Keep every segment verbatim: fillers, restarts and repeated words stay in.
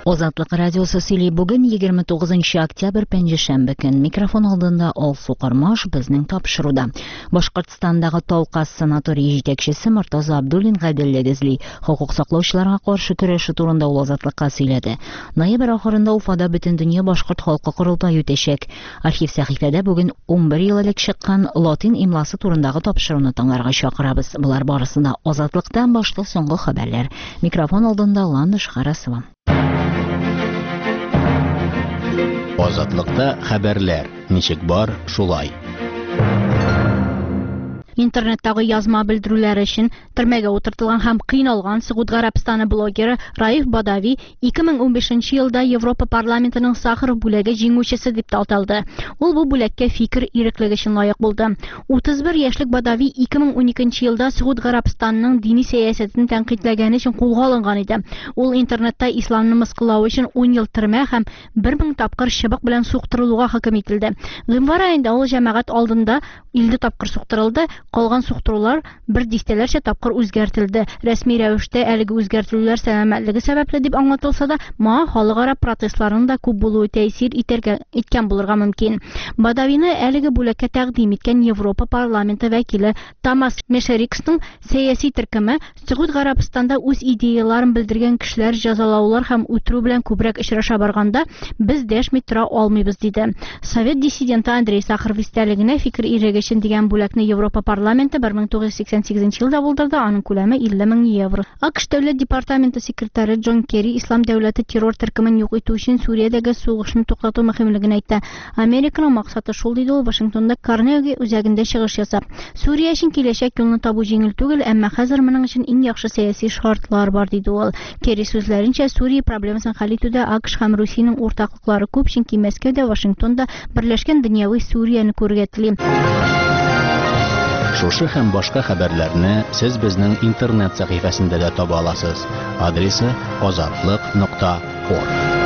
Озатлык радиосы сөйли бүген егерме тугызынчы октябрь пәнҗешәмбе көн. Микрофон алдында Алсу Кармаш безнең тапшыруда. Башкортстандагы Талкас санаторий җитәкчесе Мортаза Абдуллин гаделлек эзли. Хокук саклаучыларга каршы көрәшү турында ул Азатлыкка сөйләде. Ноябрь ахырында Уфада Бөтендөнья башкорт халкы курултае үтәчәк. Архив сәхифәдә бүген ун бер ел элек чыккан латин имласы турындагы тапшыруны тыңларга чакырабыз. Булар барысында Азатлыктан башка соңгы хәбәрләр. Микрофон алдында Ландыш Харасова. Азатлыкта хәбәрләр. Ничек бар, шулай. Интернеттагы язма белдерүләр өчен төрмәгә утыртылган һәм кыйналган Сәгъүд Гарәбстаны блогеры Раиф Бадави ике мең унбишенче елда Европа парламентының Сахаров бүләге җиңүчесе дип талталды. Ул бу бүләккә фикер иреклеге өчен лаек булды. утыз бер яшьлек Бадави ике мең уникенче елда Сәгъүд Гарәбстанның дини сәясәтен тәнкыйтьләгәне өчен кулга алынган иде. Ул интернетта исламны мыскыллау өчен ун ел төрмә һәм бер мең тапкыр чыбык белән суктырылуга хөкем ителде. Гыйнвар аенда ул җәмәгать алдында илле тапкыр суктырылды. Калган суктырулар бер дистәләрчә тапкыр үзгәртелде. Рәсми рәвештә әлеге үзгәртүләр сәламәтлеге сәбәпле дип аңлатылса да, моңа халыкара протестларның да күп булуы тәэсир итәргә иткән булырга мөмкин. Бадавины әлеге бүлеккә тәкъдим иткән Европа парламенты вәкиле Томас Мешериксның сәяси төркеме Сәгъүд Гарәбстанда үз идеяларын белдергән кешеләр җәзалаулар һәм үтерү белән күбрәк очраша барганда без дәшми тора алмыйбыз диде. Совет диссиденты Андрей Сахаров истәлегенә фикер ирегешен дигән бүлекне Европа парламенты бер мең тугыз йөз сиксән сигезенче елда булдырды, аның күләме илле мең евро. АКШ дәүләт департаменты секретаре Джон Керри Ислам дәүләте террор төркемен юк итү өчен Сүриядәге сугышны туктату мөһимлеген әйтте. Американың максаты шул диде ул Вашингтонда Карнеги үзәгендә чыгыш ясап. Сүрия өчен киләчәк юлны табу җиңел түгел, әмма хәзер моның өчен иң яхшы сәяси шартлар бар диде ул. Керри сүзләренчә, Сүрия проблемасын хәл итүдә АКШ һәм Русиянең уртаклыклары күп, чөнки Мәскәүдә, Вашингтонда берләшкән дөньяви Сүрияне күрергә тели. Шушы һәм башка хәбәрләрне сез безнең интернет сәхифәсендә дә таба аласыз. Адресы азатлык нокта орг.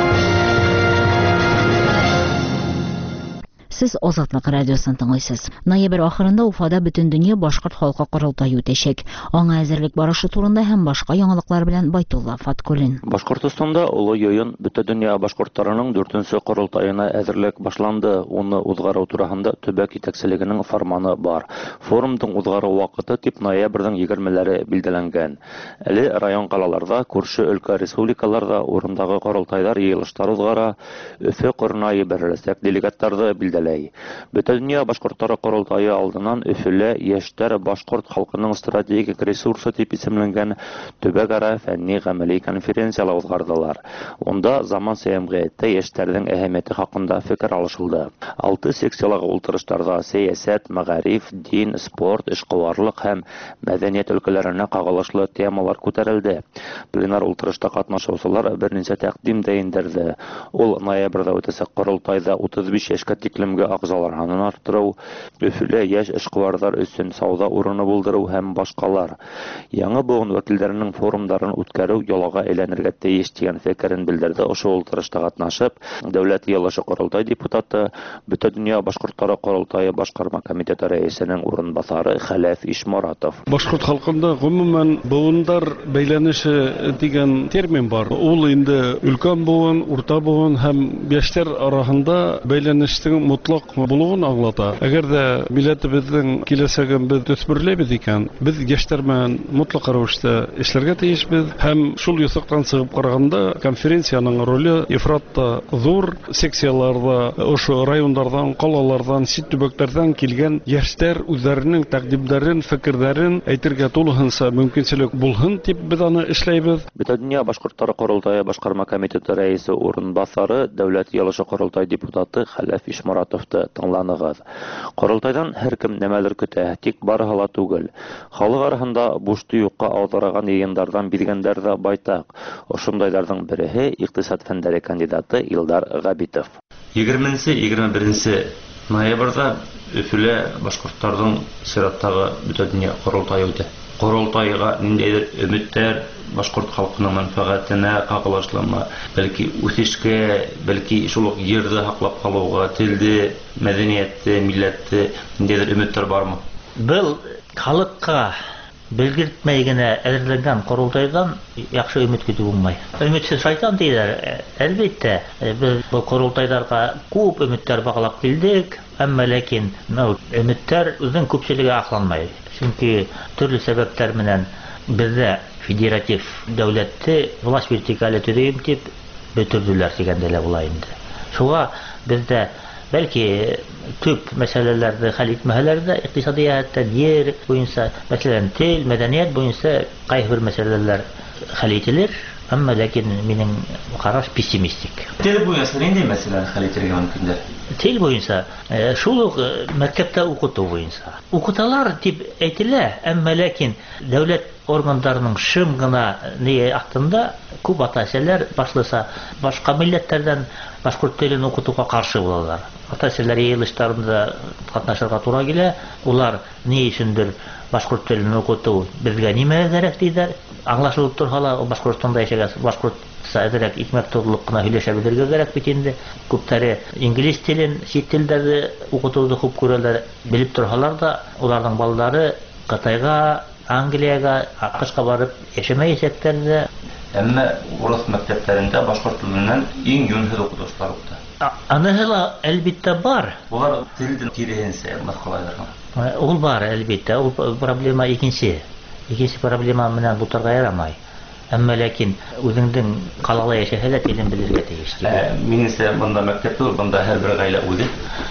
Сез Азатлык радиосын тыңлыйсыз. Ноябрь ахырында Уфада Бөтендөнья башкорт халкы курултае үтәчәк. Аңа әзерлек барышы турында һәм башка яңалыклар белән Байтулла Фаткуллин. Башкортстанда Улы Йыйын Бөтендөнья башкортларының дүртенче курултаена әзерлек башланды. Уны узгару турында төбәк итәкчелегенең фарманы бар. Форумның узгару вакыты тип ноябрьнең егермеләре билдәләнгән. Әле район калаларда, күрше өлкә республикаларда урындагы курултайлар йыелышлар узгара, Өфе Корнайы берләсәк делегаттарды билдәләй. Бөтендөнья башкортлары курултае алдыннан Өфөлә яшьтәр башкорт халкының стратегик ресурсы дип исемләнгән төбәк-ара фәнни-гамәли конференциялар узгардылар. Онда заман сәясәте яшьтәрнең әһәмияте хакында фикер алышылды. Алты секциялык утырышларда сәясәт, мәгариф, дин, спорт, эшкуарлык һәм мәдәният өлкәләренә кагылышлы темалар күтәрелде. Пленар утырышта катнашучылар берничә тәкъдим дә индерде. Ул ноябрьдә үтәчәк курултайда утыз биш яшькә тиклем агзалар санын арттыру, Өфөлә яшь эшкуарлар өчен сауда урыны булдыру һәм башкалар. Яңа буын вәкилләренең форумнарын үткәрү ялага әйләнергә тиеш дигән фикерен белдерде. Ошол утырышта катнашып, дәүләт йыелышы курултай депутаты, Бөтендөнья башкортлары курултае башкарма комитеты рәисенең урынбасары Хәләф Ишморатов. Башкорт халкында гомумән буындар бәйләнеше дигән термин бар. Ул инде өлкән буын, урта буын һәм яшьләр арасында бәйләнештең мотлак булуын аңлата. Әгәр дә милләтебезнең киләчәген без төсмерләбез икән, без яшьләр белән мотлак рәвештә эшләргә тиешбез һәм шул юсыктан чыгып караганда конференциянең роле ифратта зур. Секцияларда, ошо районнардан, калалардан, сит төбәкләрдән килгән яшьләр үзләренең тәкъдимнәрен, фикерләрен әйтергә тулыһынча мөмкинчелек булһын дип без аны эшләйбез. Бөтендөнья башкортлары курултае башкарма комитеты рәисе урынбасары, дәүләт йыелышы курултай депутаты Хәләф Ишморатовты тыңланыгыз. Курултайдан һәркем нәмәләр көтә, тик барыһы ла түгел. Халык арасында бушты юкка аударган йыеннардан биргәннәр дә байтак. Ошондайларның береһе икътисад фәннәре кандидаты Илдар Габитов. егерменче егерме беренче ноябрьдә Өфөлә башкортларның сираттагы Бөтендөнья курултае үтә. Курултайга ниндидер өметтәр башкорт халкының мәнфәгатенә кагылышлымы, бәлки үсешкә, бәлки шул ук йөрде хаклап калуга, телде, мәдәниятте, милләтте ниндидер өметтәр бармы? Бел халыкка белгертмәй генә әзерләнгән корылтайдан яхшы өмет көтү булмай. Өметсез шайтан диләр. Әлбәттә, без бу корылтайларга күп өметтәр баглап килдек, әмма ләкин бу өметтәр үзенең күпчелеге акланмай. Чөнки төрле сәбәпләр менән бездә федератив дәүләтте власть вертикале төзим дип бөтерделәр дигәндә лә була инде. Шуңа бездә бәлки төп мәсьәләләрне хәл итмәһәләр дә икътисадияттан, ер буенча, мәсәлән, тел, мәдәният буенча кайбер бер мәсьәләләр хәл ителер, әмма ләкин минем караш пессимистик. Тел буенча нинди мәсьәләләр хәл итәргә мөмкиндер? Тел буенча шул ук мәктәптә укыту буенча. Укыталар дип әйтелә, әмма ләкин дәүләт органнарының шым гына ни астында күп ата-әсәләр башлыса башка милләттәрдән башкорт телен укытуга каршы булалар. Ата-әсәләр йыелышларында катнашырга туры килә. Улар ни өчендер башкорт телен укыту безгә нимә кирәк диләр. Аңлашылып торһа, Башкортстанда яшәгән башкортча әзрәк икмәк торлык кына һөйләшә белергә кирәк бит инде. Күптәре инглиз телен, чит телдәрне укытуды күп күрәләр. Белеп торһалар да, уларның балалары Кытайга, Англияга, АКШка барып яшәмәячәктәр дә. Әмма урыс мәктәпләрендә башкорт теленнән иң юньһез укытучылар укыта. Аныһы әлбәттә бар. Булар телдән киресенчә мәсьәләләр. Ул бар әлбәттә, ул проблема икенче. Икенче проблема менән бутарга ярамай. Әмма ләкин үзеңнең калала яшәһә дә телен белергә тиеш. Минемчә, монда мәктәп түгел, монда һәр бер гаилә үзе.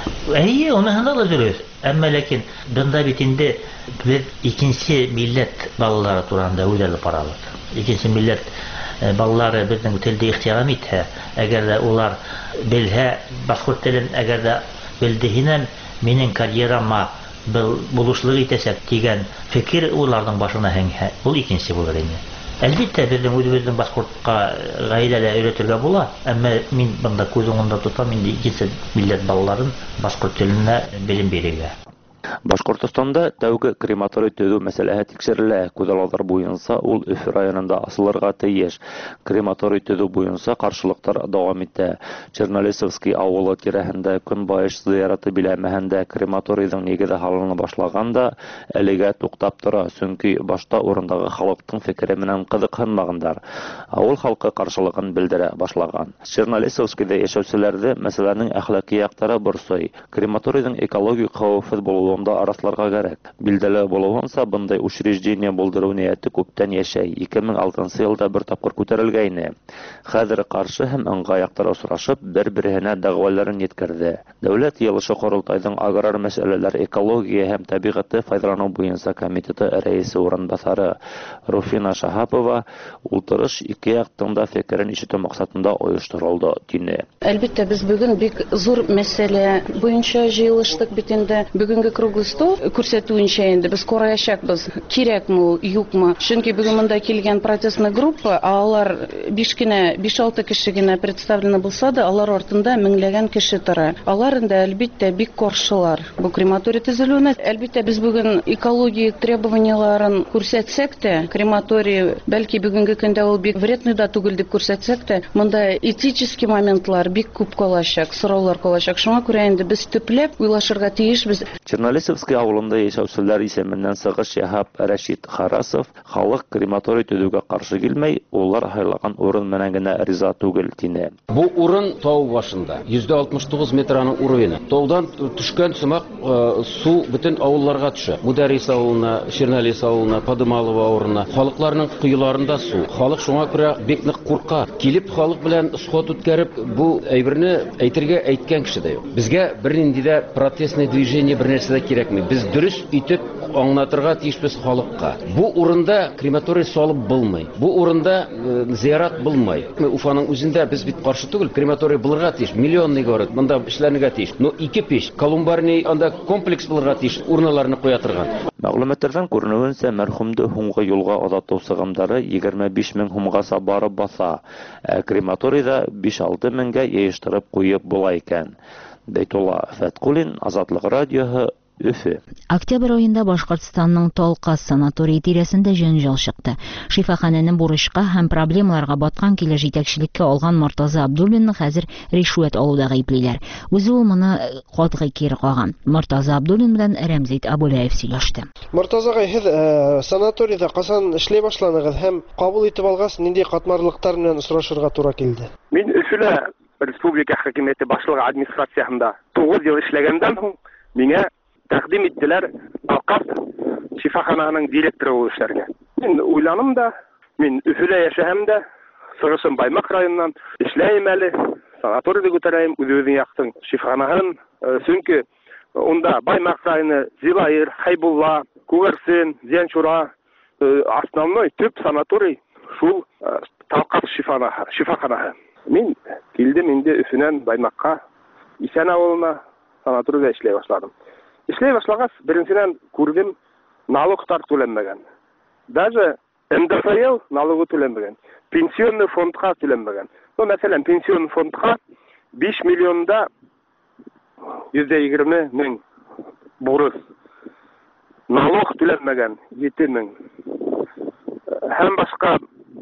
Әйе, уныһында да дөрес. Әмма ләкин бында бит инде без икенче милләт балалары турында уйлап барабыз. Икенче милләт балалары безнең телдә ихтирам итә, әгәр дә улар белһә, башкорт телен әгәр дә белдеһеннән минең карьерама булышлык итәсәк дигән фикер уларның башына һәңгә. Ул икенче булыр инде. Әлбәттә, безнең үзебезнең башкортка гаиләдә өйрәтергә була, әмма мин бында күз уңында тотам инде икенче милләт балаларын башкорт теленә белем бирергә. Башкортстанда тәүге крематорий төзү мәсьәләсе тикшерелә. Күзаллар буенча ул Өфе районында асылырга тиеш. Крематорий төзү буенча каршылыктар дәвам итә. Чернолесовский авылы тирәһендә көнбаеш зыяраты биләмәһендә крематорийның нигезе халына башлаганда әлегә туктап тора, чөнки башта урындагы халыктың фикере менән кызыксынмагандар. Авыл халкы каршылыгын белдерә башлаган. Чернолесовскийда яшәүчеләрне мәсьәләнең әхлакый яктары борсый. Крематорийның экологик хәвефсез булуы Онда арасларга кирәк. Билдәле булуынса, бындай учреждение булдыру нияте күптән яшәй. ике мең алтынчы елда бер тапкыр күтәрелгәйне. Хәзер каршы һәм ыңгай яктар очрашып, бер-беренә дәгъваларын yetkерде. Дәүләт йылышы Корылтайның аграр мәсьәләләр, экология һәм табигатьне файдалану буенча комитеты рәисе урынбасары Руфина Шахапова ултырыш ике яктың да фикерен ишетү максатында оештырылды дине. Әлбәттә, без бүген бик зур мәсьәлә буенча җыелыштык бит инде. Бүгенге круглый стол күрсәтүенчә инде без караячакбыз, кирәкме, юкмы. Чөнки бүген монда килгән протестный группа, алар биш кенә, биш-алты кеше генә представлена булса да, алар артында меңләгән кеше тора. Алар инде әлбәттә бик каршылар бу крематорий төзелүенә. Әлбәттә, без бүген экология требованияларын күрсәтсәк тә, крематорий бәлки бүгенге көндә ул бик вредный да түгел дип күрсәтсәк тә, монда этический моментлар бик күп калачак, сораулар калачак. Шуңа күрә инде без төпләп уйлашырга тиешбез. Чернолесовский авылында яшәүчеләр исеменнән сыгыш яһап Рәшит Харасов халык крематорий төзүгә каршы килмәй, улар хайлаган урын менән генә риза түгел дине. Бу урын тау башында, йөз алтмыш тугыз метраның урыны. Таудан төшкән сымак су бөтен авылларга төшә. Мударис авылына, Чернолес авылына, Подымалова авылына, халыкларның кыйларында су. Халык шуңа күрә бик нык курка. Килеп халык белән сход үткәреп, бу әйберне әйтергә әйткән кеше дә юк. Безгә бернинди дә протестный движение бер нәрсә дә кирәкми. Без дөрес итеп аңлатырга тиешбез халыкка. Бу урында крематорий салып булмый. Бу урында e, зиярат булмый. Уфаның үзендә без бит каршы түгел, крематорий булырга тиеш. Миллионный город, монда эшләргә тиеш. Но ике пеш, Колумбарный анда комплекс булырга тиеш, урыннарны куя торган. Мәгълүматлардан күренүенчә, мәрхүмде һуңгы юлга озату сыгымдары егерме биш мең һумга барып баса. Ә крематорийда биш-алты меңгә яештырып куеп була икән. Бәйтулла Фәткулин, Азатлык радиоһы, Өфе. Октябрь ayında Башкортстанның Талкас санаторий тирәсендә җәнҗал чыкты. Шифаханәнең бурычка һәм проблемаларга баткан килә җитәкчелеккә алган Мортаза Абдуллинны хәзер ришвәт алуда гыйплиләр. Үзе ул моны катгый кире каган. Мортаза Абдуллин белән Рәмзит Абулаев сөйләште. Мортаза, һез санаторийда касан эшләй башладыгыз һәм кабул итеп алгас, нинди катмарлыктар белән очрашырга туры килде? Мин Өфелә республика хакимияте башлыгы администрациясында тугыз ел эшләгәндән соң миңа тәкъдим иттеләр Талкас шифахананың директоры булып эшләргә. Мин уйланым да, мин Өфелә яшәһәм дә, Сыгышын Баймак районыннан эшләйм әле, санаторийда күтәрәм, үз-үзен яктың шифаханаһын, чөнки онда Баймак районы, Зилайыр, Хайбулла, Күгәрсен, Зянчура, основной төп санаторий шул Талкас шифаханаһы. Мин килдем инде Өфенән Баймакка, Исән авылына санаторийда эшләй башладым. Эшләй башлагач, беренчедән күрдем, налогтар түләнмәгән. Даже эм дэ эф эл налогы түләнмәгән. Пенсионный фондка түләнмәгән. Ну, мәсәлән, пенсионный фондка биш миллионда йөз егерме мең бурыс. Налог түләнмәгән җиде мең. Һәм башка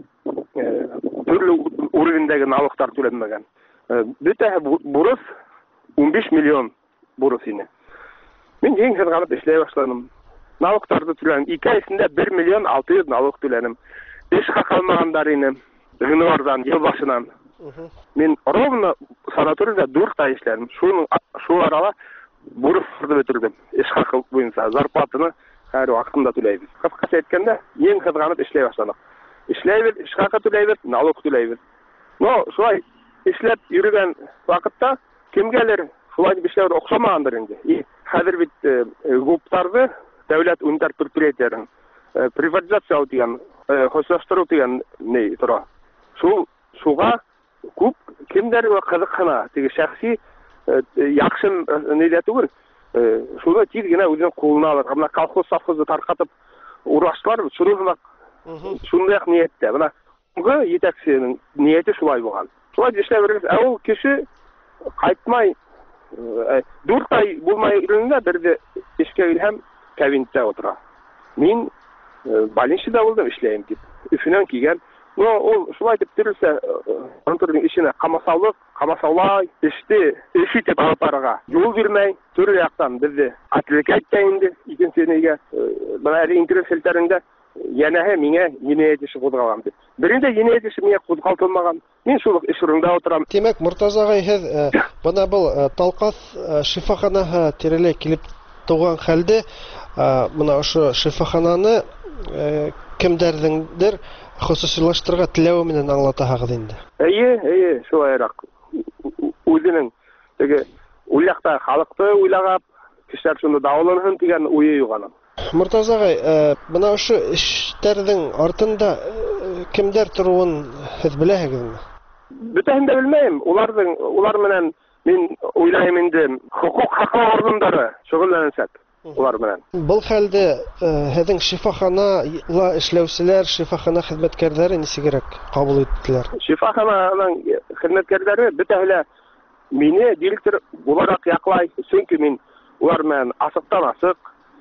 төрле уровендәге налогтар түләнмәгән. Бөтә бурыс он биш миллион бурыс ине. Мин ең хәзер эшләй башладым. Налогтарды түләнем. ике ай эчендә бер миллион алты йөз налог түләнем. Эш калмагандар ине. Гынвардан ел башыннан. Мин ровно санаторийда дүрт ай эшләдем. Шуның шу арала бурысты бетердем. Эш хакы буенча зарплатаны һәр вакытында түләйбез. Кыскача әйткәндә, ең хәзер эшләй башладык. Эшләйбез, эш хакы түләйбез, налог түләйбез. Но шулай эшләп йөргән вакытта кемгәлер шулай дип эшләү охшамагандыр инде. И хәзер бит гуптарды дәүләт унитар предприятияләрен приватизация дигән, хозяйстволаштыру дигән ни тора. Шул шуга күп кемдер кызыксына, теге шәхси яхшы ниләр түгел. Шуны тиз генә үзенең кулына алыр. Менә колхоз совхозы таркатып ураштылар, шуны шундый ниятте. Менә бу җитәкченең нияте шулай булган. Шулай эшләп, ә ул кеше кайтмай дүрт ай булмай иренә берде эшкә илһәм кабинетта утыра. Мин больницада булдым, эшләйм дип. Өфенән килгән. Но ул шулай дип тирелсә, антурның ишенә камасаулык, камасаулай, эште, эш итеп алып барырга юл бирмәй, төрле яктан безне отвлекать итә инде икенченегә. Менә интернет селтәрендә янәһе миңа җинаять эше кузгалган дип. Берендә җинаять эше миңа кузгалтылмаган. Мин шул эш урында утырам. Демәк, Мортаза агай, һез бана бу Талкас шифаханаһы тирәләй килеп туган хәлдә, менә ошо шифахананы кемдәрдеңдер хосусилаштырырга теләве менән аңлатаһыгыз инде. Әйе, әйе, шулайрак. Үзенең теге уйлакта халыкты уйлагап, кешеләр шуны дауланһын дигән уе юган. Мортаза агай, менә ошо эшләрнең артында кемдер торуын һез беләһегезме? Бөтәһен дә белмәйм. Уларның улар менән мин уйлайм инде, хукук хаклы органнары шөгыльләнсәк. Улар белән. Бұл хәлдә һезнең шифаханала эшләүчеләр, шифахана хезмәткәрләре нисегрәк кабул иттеләр? Шифахананың хезмәткәрләре бөтәһе мине директор буларак яклай, чөнки мин улар белән асыктан асык,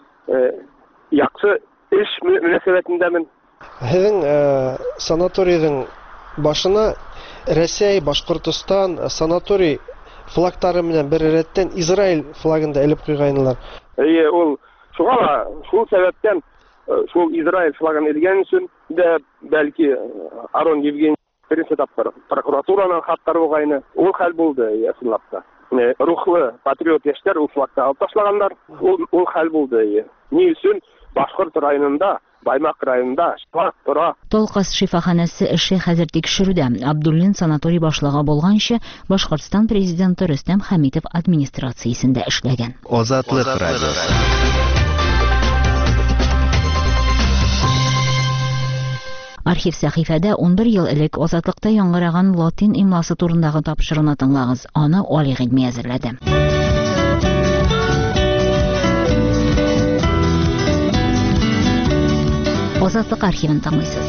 яхшы эш мөнәсәбәтендәмен. Һезнең санаторийның башына Россия, Башкортстан санаторий флагтары менән бер рәттән Израиль флагын да элеп куйганнар. Әйе, ул шугала, шул сәбәптән шул Израиль флагын элгән өчен дә бәлки Арон Евгений беренче тапкыр прокуратураның хаттары булгайны. Ул хәл булды, ясынлап та. Рухлы патриот яшьләр ул флагта алып ташлаганнар. Ул ул хәл булды. Ни өчен Башкорт районында, Баймак районында флаг тора. Талкас шифаханасы эше хәзер тикшерүдә. Абдуллин санаторий башлыгы булганчы Башкортстан президенты Рөстәм Хәмитов администрациясендә эшләгән. Азатлык радиосы. Архив сәхифәдә он бер ел элек Азатлыкта яңгыраган латин имласы турындагы тапшыруны тыңлагыз. Аны Али Гыйльми әзерләде. Азатлык архивын тыңлыйсыз.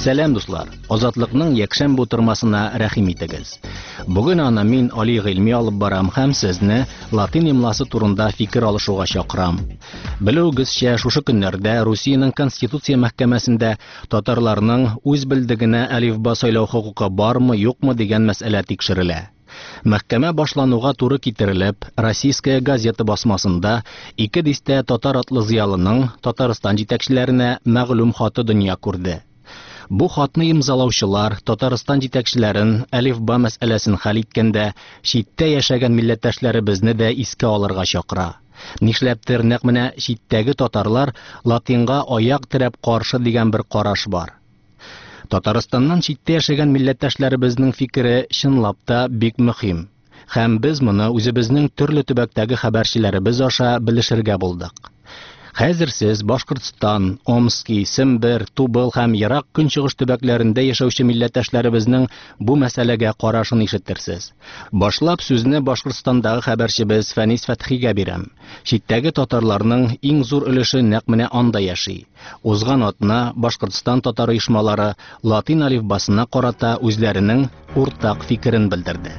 Сәлам дуслар, Азатлыкның якшәмбе утырмасына рәхим итегез. Бүген аны мин али гыйльми алып барам һәм сезне латин имласы турында фикер алышуга чакырам. Белүегезчә, шушы көннәрдә Русиянең Конституция мәхкәмәсендә татарларның үз белдегенә әлифба сайлау хокукы бармы, юкмы дигән мәсьәлә тикшерелә. Мәхкәмә башлануга туры китерелеп, Российская газета басмасында ике дистә татар атлы зыялының Татарстан җитәкчеләренә мәгълүм хаты дөнья күрде. Бу хатны имзалаучылар Татарстан җитәкчеләрен әлифба мәсьәләсен хәл иткәндә читтә яшәгән милләттәшләребезне дә искә алырга чакыра. Нишләптер нәкъ менә читтәге татарлар латинга аяк терәп каршы дигән бер караш бар. Татарстаннан читтә яшәгән милләттәшләребезнең фикере чынлап та бик мөһим. Һәм без моны үзебезнең төрле төбәктәге хәбәрчеләребез аша белешергә булдык. Хәзер сез Башкортстан, Омский, Сембер, Тубыл һәм ерак көнчыгыш төбәкләрендә яшәүче милләттәшләребезнең бу мәсьәләгә карашын ишетерсез. Башлап сүзне Башкортстандагы хәбәрчебез Фәнис Фәтхигә бирәм. Читтәге татарларның иң зур өлеше нәкъ менә анда яши. Узган атна Башкортстан татар оешмалары латин алифбасына карата үзләренең уртак фикерен белдерде.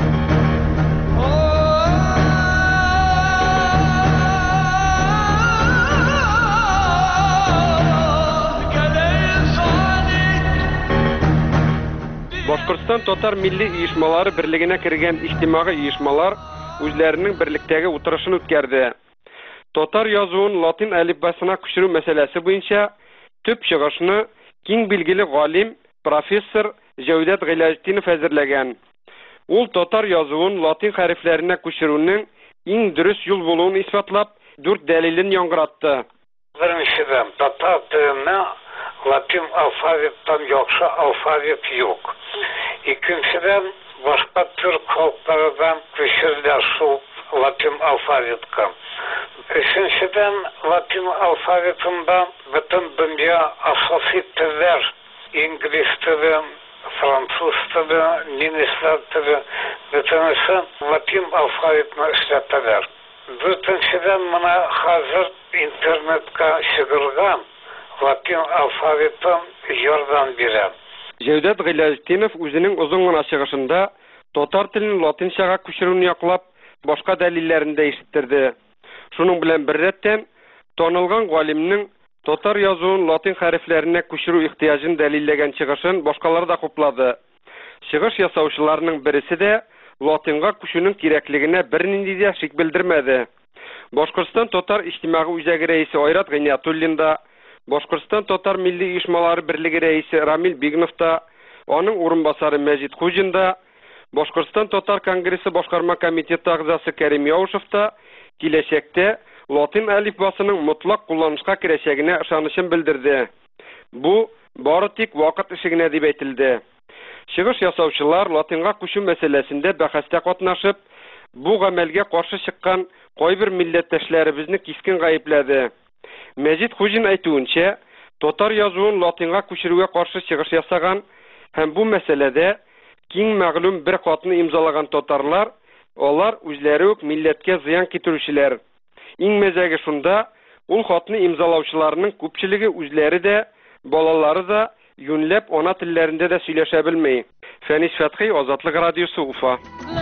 Башкортстан татар милли оешмалары берлегенә кергән иҗтимагый оешмалар үзләренең берлектәге утырышын үткәрде. Татар язуын латин әлифбасына күчерү мәсьәләсе буенча төп чыгышны киң билгеле галим профессор Җәүдәт Гыйләҗетдинов әзерләгән. Ул татар язуын латин хәрефләренә күчерүнең иң дөрес юл булуын исбатлап, дүрт дәлилен яңгыратты. Беренчедән, татар теленә латин алфавиттан яхшы алфавит юк. Икенчедән, башка төрк халыклардан күчерелә шул латин алфавитка. Өченчедән, латин алфавитында бөтен дөнья асасый телләр, инглиз теле, француз теле, немец теле, бөтенесе латин алфавитны эшләтәләр. Дүртенчедән, моны хәзер интернетка чыгарган латин алфавитын ярдәм бирә. Җәүдәт Гыйләҗетдинов үзенең озын гына чыгышында татар телен латинчага күчерүне яклап, башка дәлилләрен дә ишеттерде. Шуның белән бер рәттән танылган галимнең татар язуын латин хәрефләренә күчерү ихтияҗын дәлилләгән чыгышын башкалар да хуплады. Чыгыш ясаучыларның берсе дә латинга күчүнең кирәклегенә бернинди дә шик белдермәде. Башкортстан татар иҗтимагый үзәге рәисе Айрат Гыйниятуллин да, Башкортстан татар милли оешмалары берлеге рәисе Рамил Бигнов та, аның урынбасары Мәҗит Хуҗин да, Башкортстан татар конгрессы башкарма комитеты әгъзасы Кәрим Яушев та киләчәктә латин әлифбасының мотлак кулланышка керәчәгенә ышанычын белдерде. Бу бары тик вакыт эше генә дип әйтелде. Чыгыш ясаучылар латинга күчү мәсьәләсендә бәхәстә катнашып, бу гамәлгә каршы чыккан кайбер милләттәшләребезне кискен гаепләде. Мәҗит Хуҗин әйтүенчә, татар язуын латинга күчерүгә каршы чыгыш ясаган һәм бу мәсьәләдә киң мәгълүм бер хатны имзалаган татарлар, алар үзләре үк милләткә зыян китерүчеләр. Иң мәзәге шунда, ул хатны имзалаучыларның күпчелеге үзләре дә, балалары да юньләп ана телләрендә дә сөйләшә белми. Фәнис Фәтхи, Азатлык радиосы, Уфа.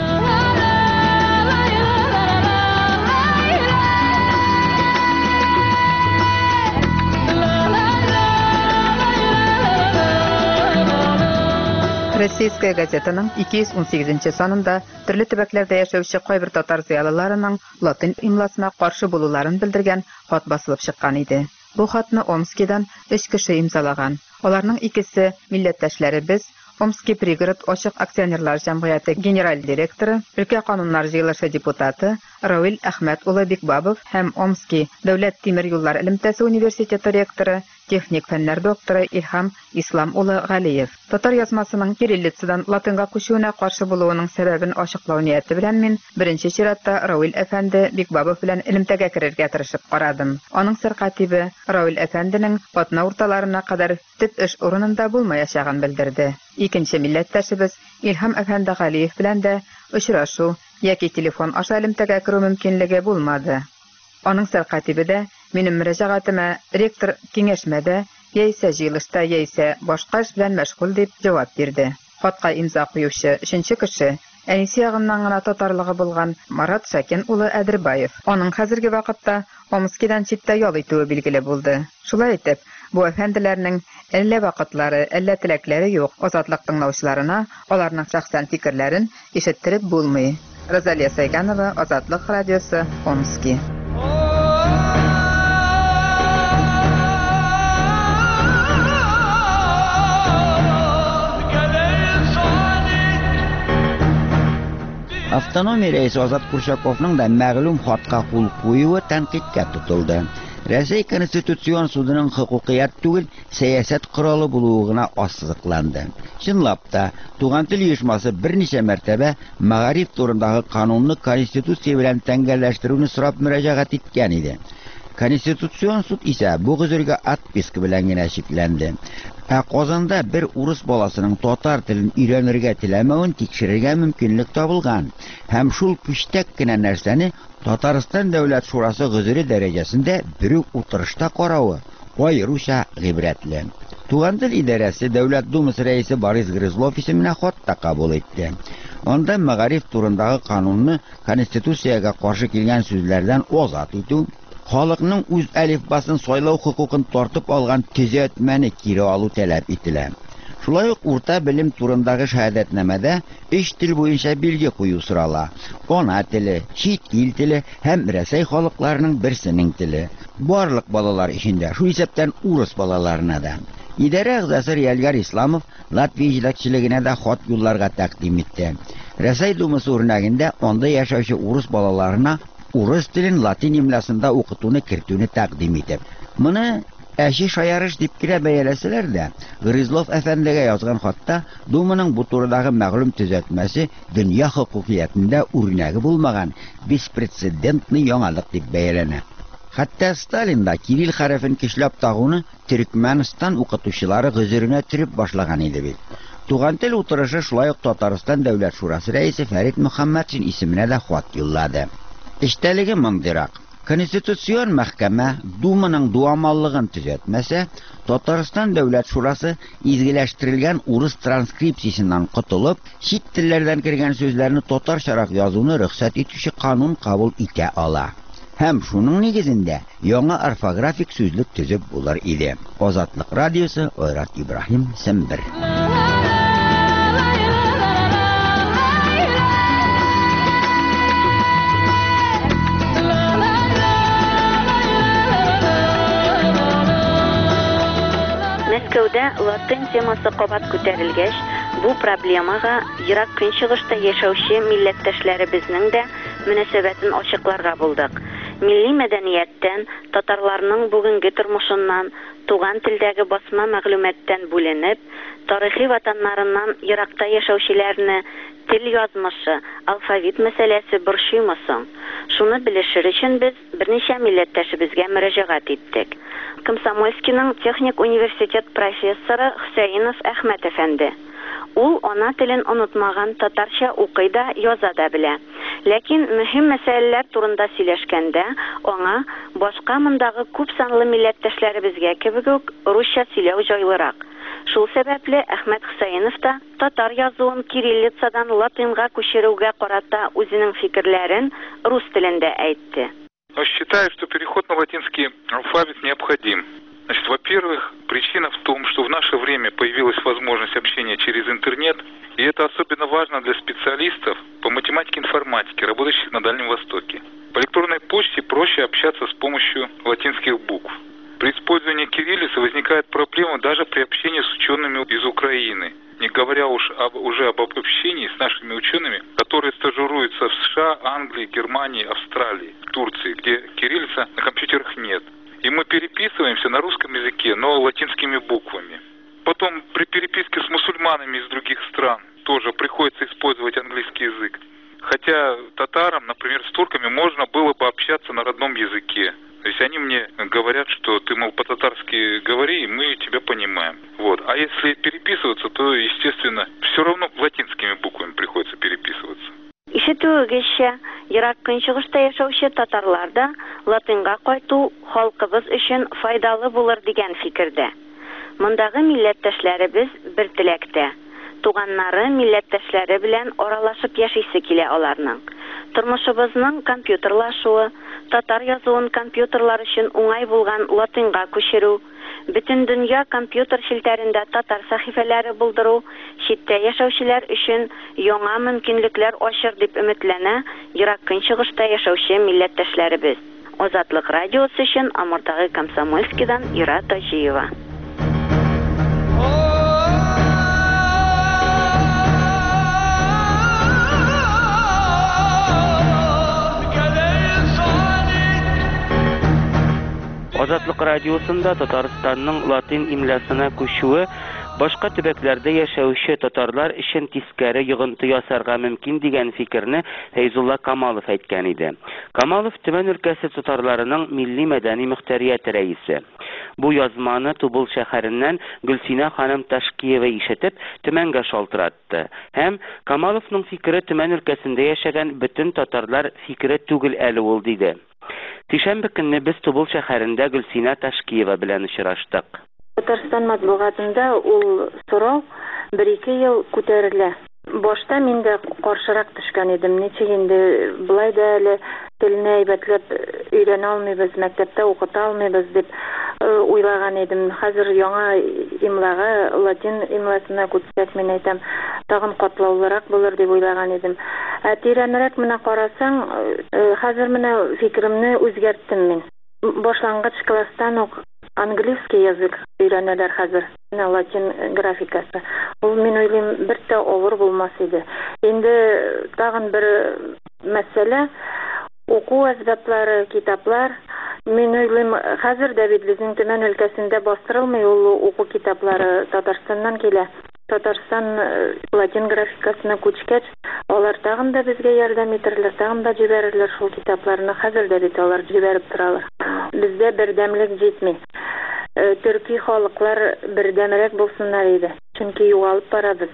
Российская газетаның ике йөз ун сигезенче санында төрле төбәкләрдә яшәүче кайбер татар зыялыларының латин имласына каршы булуларын белдергән хат басылып чыккан иде. Бу хатны Омскидан өч кеше имзалаган. Аларның икесе милләттәшләребез, Омский пригород Ачык акционерлар җәмгыяте генераль директоры, өлкә кануннар җыелышы депутаты Рауил Әхмәт улы Бикбабов һәм Омский дәүләт тимер юллар элемтәсе университеты ректоры, техник фәннәр докторы Илһам Ислам улы Галиев. Татар язмасының кириллицадан латинга күчүенә каршы булуының сәбәбен ачыклау нияте белән мин беренче чиратта Рауил әфәнде Бикбабов белән элемтәгә керергә тырышып карадым. Аның сәркатибе Рауил әфәнденең атна урталарына кадәр төп эш урынында булмаячагын белдерде. Икенче милләттәшебез Илһам әфәнде Галиев белән дә очрашу яки телефон аша элемтәгә керү мөмкинлеге булмады. Аның сәркатибе дә минем мөрәҗәгатемә ректор киңәшмәдә яисә җыелышта, яисә башка эш белән мәшгуль дип җавап бирде. Хатка имза куючы өченче кеше әнисе ягыннан гына татарлыгы булган Марат Шакин улы Әдербаев. Аның хәзерге вакытта Омскидан читтә ял итүе билгеле булды. Шулай итеп, бу әфәнделәрнең әллә вакытлары, әллә теләкләре юк. Азатлык тыңлаучыларына аларның шәхсән фикерләрен ишеттереп булмый. Розалия Сайганова, Азатлык радиосы, Омски. Автономия рәисе Азат Курчаковның да мәгълүм хатка кул куюы тәнкыйтькә тотылды. Россия Конституцион судының хукукият түгел, сәясәт коралы булуы гына ассызыкланды. Чынлап та, Туган тел оешмасы берничә мәртәбә мәгариф турындагы канунны Конституция белән тәңгәлләштерүне сорап мөрәҗәгать иткән иде. Конституцион суд исә бу гөзергә отписка белән генә шикләнде. Ә Казанда бер урыс баласының татар телен өйрәнергә теләмәвен тикшерергә мөмкинлек табылган. Һәм шул күчтәк кенә нәрсәне Татарстан дәүләт шурасы гөзере дәрәҗәсендә бер утырышта каравы аеруча гыйбрәтле. Туган тел идарәсе Дәүләт Думасы рәисе Борис Грызлов исеменә хатта кабул итте. Анда мәгариф турындагы канунны Конституциягә каршы килгән сүзләрдән азат итү, халыкның үз әлифбасын сайлау хукукын тартып алган төзәтмәне кире алу таләп ителә. Шулай ук урта белем турындагы шаһадәтнамәдә өч тел буенча билге кую сорала. Ана теле, чит ил теле һәм Рәсәй халыкларының берсенең теле. Барлык балалар ичендә, шул исәптән урыс балаларына да. Идарә әгъзасы Ялгар Исламов Латвия җитәкчелегенә дә хат юлларга тәкъдим итте. Рәсәй Думасы үрнәгендә анда яшәүче урыс балаларына урыс телен латин имласында укытуны кертүне тәкъдим итеп. Моны әши шаярыш дип кирә бәяләсәләр дә, Грызлов әфәндегә язган хатта Думаның бу турыдагы мәгълүм төзәтмәсе дөнья хукукиятендә үрнәге булмаган беспрецедентный яңалык дип бәяләнә. Хәтта Сталин да Кирилл хәрефен көчләп тагуны Төркмәнстан укытучылары гөзеренә төреп башлаган иде бит. Туган тел утырышы шулай ук Татарстан дәүләт шурасы рәисе Фәрит Мөхәммәтшин исеменә дә хат юллады. Эштәлеге мондырак. Конституцион мәхкәмә Думаның дуамаллыгын төзәтмәсә, Татарстан дәүләт шурасы изгеләштерелгән урыс транскрипциясеннән котылып, чит телләрдән кергән сүзләрне татарчарак язуны рөхсәт итүче канун кабул итә ала. Һәм шуның нигезендә яңа орфографик сүзлек төзеп булыр иде. Азатлык радиосы, Айрат Ибраһим, Сембер. Мәскәүдә латин темасы кабат күтәрелгәч, бу проблемага ерак көнчыгышта яшәүче милләттәшләребезнең дә мөнәсәбәтен ачыкларга булдык. Милли мәдәнияттән, татарларның бүгенге тормышыннан, туган телдәге басма мәгълүматтан бүленеп, тарихи ватаннарыннан еракта яшәүчеләрне тел язмышы, алфавит мәсьәләсе борчыймы соң? Шуны белешер өчен без берничә милләттәшебезгә мөрәҗәгать иттек. Комсомольскийның техник университет профессоры Хөсәенов Әхмәт әфәнде. Ул ана телен онытмаган, татарча укый да, яза да белә. Ләкин мөһим мәсьәләләр турында сөйләшкәндә, аңа башка мондагы күп санлы милләттәшләребезгә кебек үк русча сөйләү җайлырак. Шул сәбәпле Әхмәт Хөсәенов та татар язуын кириллицадан латинга күчерүгә карата үзенең фикерләрен рус телендә әйтте. Считаю, что переход на латинский алфавит необходим. Значит, во-первых, причина в том, что в наше время появилась возможность общения через интернет, и это особенно важно для специалистов по математике и информатике, работающих на Дальнем Востоке. По электронной почте проще общаться с помощью латинских букв. При использовании кириллицы возникает проблема даже при общении с учеными из Украины, не говоря уж об, уже об общении с нашими учеными, которые стажируются в США, Англии, Германии, Австралии, Турции, где кириллица на компьютерах нет. И мы переписываемся на русском языке, но латинскими буквами. Потом при переписке с мусульманами из других стран тоже приходится использовать английский язык. Хотя татарам, например, с турками можно было бы общаться на родном языке. То есть они мне говорят, что ты, мол, по-татарски говори, и мы тебя понимаем. Вот. А если переписываться, то, естественно, все равно латинскими буквами приходится переписываться. Ишетүгезчә, ерак көнчыгышта яшәүче татарлар да латинга кайту халкыбыз өчен файдалы булыр дигән фикердә. Мондагы милләттәшләребез бер теләктә. Туганнары, милләттәшләре белән аралашып яшисе килә аларның. Тормышыбызның компьютерлашуы, татар язуын компьютерлар өчен уңай булган латинга күчерү, бөтен дөнья компьютер челтәрендә татар сәхифәләре булдыру, читтә яшәүчеләр өчен яңа мөмкинлекләр ачыр дип өметләнә ерак көнчыгышта яшәүче милләттәшләребез. Азатлык радиосы өчен Амуртагы Комсомольскидан Ира Тажиева. Азатлык радиосында Татарстанның латин имласына күчүе башка төбәкләрдә яшәүче татарлар өчен тискәре йогынты ясарга мөмкин дигән фикерне Фәйзулла Камалов әйткән иде. Камалов Төмән өлкәсе татарларының милли мәдәни мөхтәрияте рәисе. Бу язманы Тубыл шәһәреннән Гөлсинә ханым Ташкиева ишетеп Төмәнгә шалтыратты. Һәм Камаловның фикере Төмән өлкәсендә яшәгән бөтен татарлар фикере түгел әле ул диде. Тишәмбе көнне без Тубыл шәһәрендә Гөлсинә Ташкиева белән очраштык. Татарстан матбугатында ул сорау бер-ике ел күтәрелә. Башта мин дә каршырак төшкән идем. Ничек инде булай да әле телне әйбәтләп өйрәнә алмыйбыз, мәктәптә укыта алмыйбыз дип уйлаган идем. Хәзер яңа имлага, латин имласына күчсәк, мин әйтәм, тагын катлаулырак булыр дип уйлаган идем. Ә тирәнрәк менә карасаң, хәзер менә фикеремне үзгәрттем мин. Башлангыч класстан ук английский язык өйрәнәләр хәзер, латин графикасы. Ул мин уйлыйм бер дә авыр булмас иде. Инде тагын бер мәсьәлә, уку әсбаплары, китаплар. Мин уйлыйм, хәзер дә бит безнең Төмән өлкәсендә бастырылмый ул уку китаплары, Татарстаннан килә. Татарстан латин графикасына күчкәч, алар тагын да безгә ярдәм итерләр, тагын да җибәрерләр шул китапларны. Хәзер дә бит алар җибәреп торалар. Бездә бердәмлек җитми. Төрки халыклар бердәмрәк булсыннар иде. Чөнки югалып барабыз.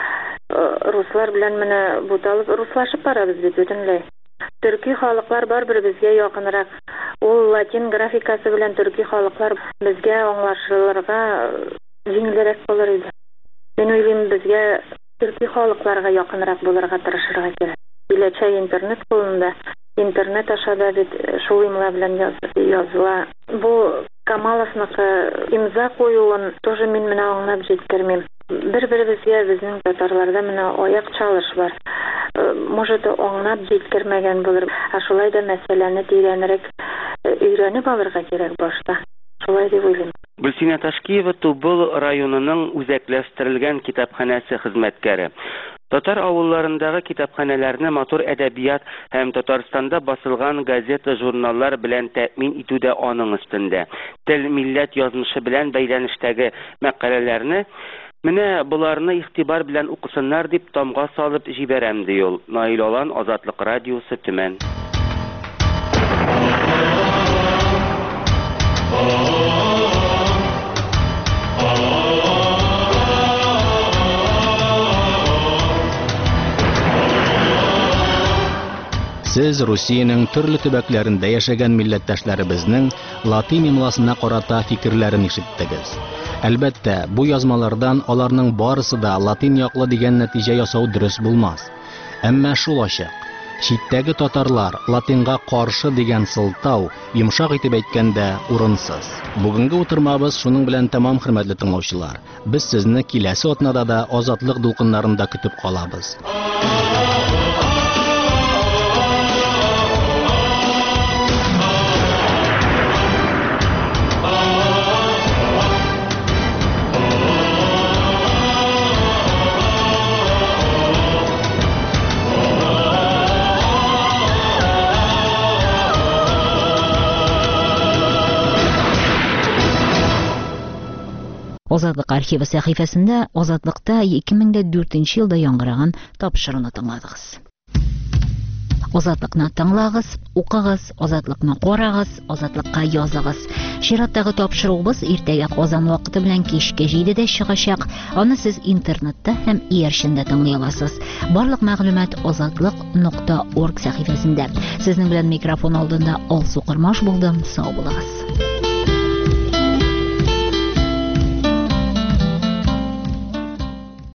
Руслар белән менә буталып, руслашып барабыз бит бөтенләй. Төрки халыклар барбер безгә якынрак. Ул латин графикасы белән төрки халыклар безгә аңлашылырга җиңелрәк булыр иде. Мин уйлыйм, безгә төрки халыкларга якынрак булырга тырышырга кирәк. Киләчәк интернет кулында, интернет ашада бит шул имла белән языла. Бу Камаловныкы имза куюын тоже мин менә аңлап җиткермим. Бер-беребезгә безнең татарларда менә аяк чалыш бар. Может, аңлап җиткермәгән булыр. Ә шулай да мәсьәләне тирәнрәк өйрәнеп алырга кирәк башта. Шулай дип уйлыйм. Гөлсинә Ташкиева Тубыл районының үзәкләштерелгән китапханәсе хезмәткәре. Татар авылларындагы китапханәләрне матур әдәбият һәм Татарстанда басылган газета, журналлар белән тәэмин итүдә аның өстендә. Тел, милләт язмышы белән бәйләнештәге мәкаләләрне менә буларны игътибар белән укысыннар дип тамга салып җибәрәм ди ул. Наил Алан, Азатлык радиосы, Төмән. Сез Русиянең төрле төбәкләрендә яшәгән милләттәшләребезнең латин имласына карата фикерләрен ишеттегез. Әлбәттә, бу язмалардан аларның барысы да латин яклы дигән нәтиҗә ясау дөрес булмас. Әмма шул ачык. Читтәге татарлар латинга каршы дигән сылтау, йомшак итеп әйткәндә, урынсыз. Бүгенге утырмабыз шуның белән тәмам, хөрмәтле тыңлаучылар. Без сезне киләсе атнада да азатлык дулкыннарында көтеп калабыз. Азатлык архивы сәхифәсендә Азатлыкта ике мең дүртенче елда яңгыраган тапшыруны тыңладыгыз. Азатлыкны тыңлагыз, укыгыз, Азатлыкны карагыз, Азатлыкка языгыз. Чираттагы тапшыруыбыз иртәгә Казан вакыты белән кичке җидедә чыгачак. Аны сез интернетта һәм иярчендә тыңлый аласыз. Барлык мәгълүмат азатлык нокта орг сәхифәсендә. Сезнең белән микрофон алдында Алсу Кырмаш булдым. Сау булыгыз.